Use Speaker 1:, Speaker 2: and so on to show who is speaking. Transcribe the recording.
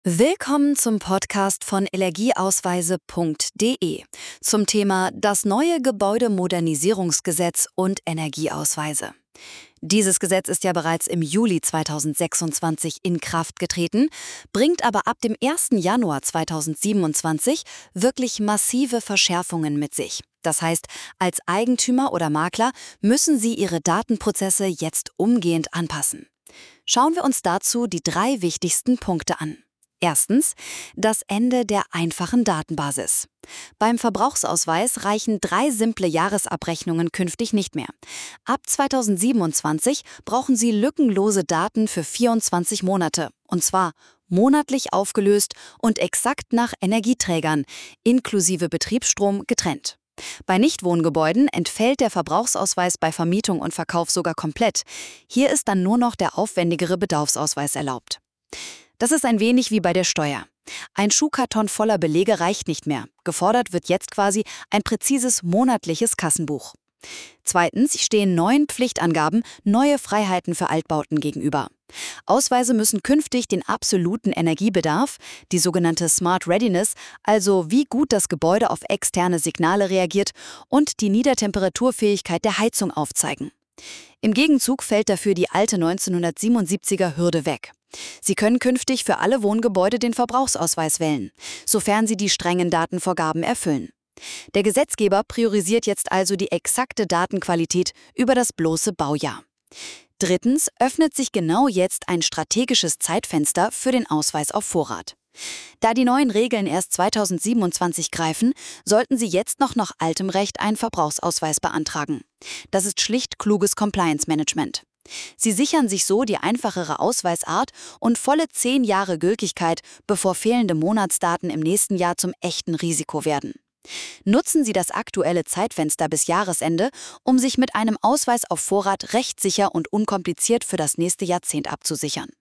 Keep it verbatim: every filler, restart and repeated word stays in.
Speaker 1: Willkommen zum Podcast von Energieausweise punkt de zum Thema das neue Gebäudemodernisierungsgesetz und Energieausweise. Dieses Gesetz ist ja bereits im Juli zweitausendsechsundzwanzig in Kraft getreten, bringt aber ab dem ersten Januar zweitausendsiebenundzwanzig wirklich massive Verschärfungen mit sich. Das heißt, als Eigentümer oder Makler müssen Sie Ihre Datenprozesse jetzt umgehend anpassen. Schauen wir uns dazu die drei wichtigsten Punkte an. Erstens, das Ende der einfachen Datenbasis. Beim Verbrauchsausweis reichen drei simple Jahresabrechnungen künftig nicht mehr. Ab zweitausendsiebenundzwanzig brauchen Sie lückenlose Daten für vierundzwanzig Monate, und zwar monatlich aufgelöst und exakt nach Energieträgern, inklusive Betriebsstrom, getrennt. Bei Nichtwohngebäuden entfällt der Verbrauchsausweis bei Vermietung und Verkauf sogar komplett. Hier ist dann nur noch der aufwendigere Bedarfsausweis erlaubt. Das ist ein wenig wie bei der Steuer. Ein Schuhkarton voller Belege reicht nicht mehr. Gefordert wird jetzt quasi ein präzises monatliches Kassenbuch. Zweitens stehen neuen Pflichtangaben neue Freiheiten für Altbauten gegenüber. Ausweise müssen künftig den absoluten Energiebedarf, die sogenannte Smart Readiness, also wie gut das Gebäude auf externe Signale reagiert, und die Niedertemperaturfähigkeit der Heizung aufzeigen. Im Gegenzug fällt dafür die alte neunzehnhundertsiebenundsiebziger Hürde weg. Sie können künftig für alle Wohngebäude den Verbrauchsausweis wählen, sofern sie die strengen Datenvorgaben erfüllen. Der Gesetzgeber priorisiert jetzt also die exakte Datenqualität über das bloße Baujahr. Drittens öffnet sich genau jetzt ein strategisches Zeitfenster für den Ausweis auf Vorrat. Da die neuen Regeln erst zweitausendsiebenundzwanzig greifen, sollten Sie jetzt noch nach altem Recht einen Verbrauchsausweis beantragen. Das ist schlicht kluges Compliance-Management. Sie sichern sich so die einfachere Ausweisart und volle zehn Jahre Gültigkeit, bevor fehlende Monatsdaten im nächsten Jahr zum echten Risiko werden. Nutzen Sie das aktuelle Zeitfenster bis Jahresende, um sich mit einem Ausweis auf Vorrat rechtssicher und unkompliziert für das nächste Jahrzehnt abzusichern.